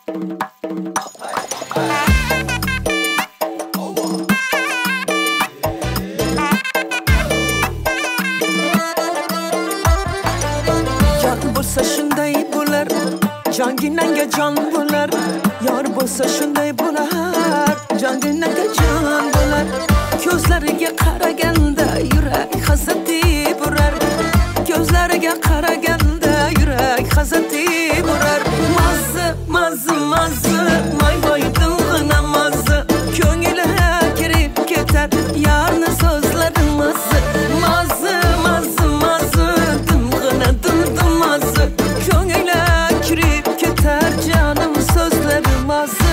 bo'lsa shunday bo'lar, jonginanga jon bo'lar. Yor bo'lsa shunday bo'lar, jonginanga jon bo'lar. Ko'zlariga qaraganda yurak hasati burar. Ko'zlariga qaraganda yurak hasati burar. Mazza, mazza, mazza, may may dilg'ina mazza. Ko'ngilga kirib ketar yarni so'zlari mazza. Mazza, mazza, mazza, dilg'ina dildim mazza. Ko'ngilga kirib ketar jonim so'zlari mazza.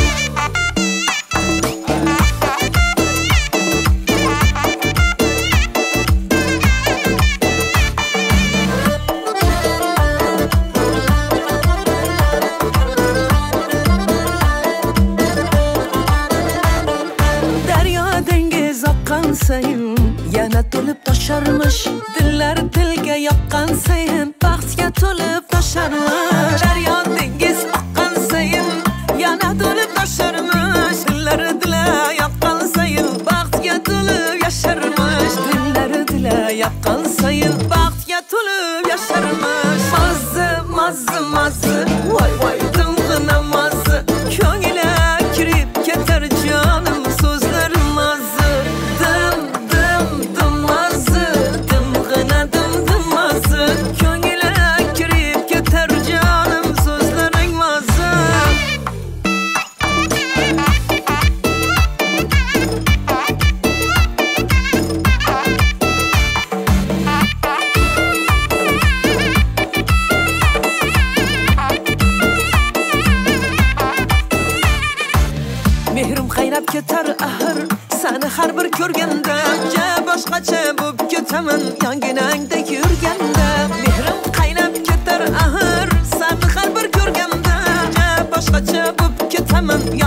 Sayin yana to'lib tosharmish, dillar dilga yoqqan sayin baxtga to'lib tosharmish. Daryo dengiz oqqan sayin yana to'lib tosharmish, dillar dila yoqqan sayin baxtga to'lib yasharmish. Dillar dila yoqqan sayin baxtga to'lib yasharmish. Mazza, mazza, mazza, voy voy dimg'ina mazza. Ko'ngilga kirib ketar jonim so'zlari mazza. Mehrim qaynab ketar ahir, seni har bir ko'rganda boshqacha bo'lib ketaman yonginangda yurganda. Mehrim qaynab ketar ahir, seni har bir ko'rganda boshqacha bo'lib ketaman